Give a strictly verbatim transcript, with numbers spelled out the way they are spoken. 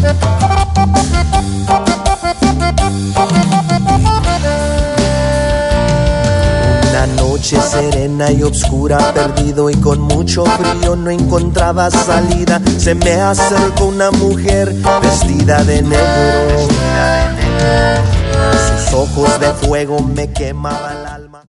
Una noche serena y oscura, perdido y con mucho frío, no encontraba salida. Se me acercó una mujer vestida de negro. Sus ojos de fuego me quemaban.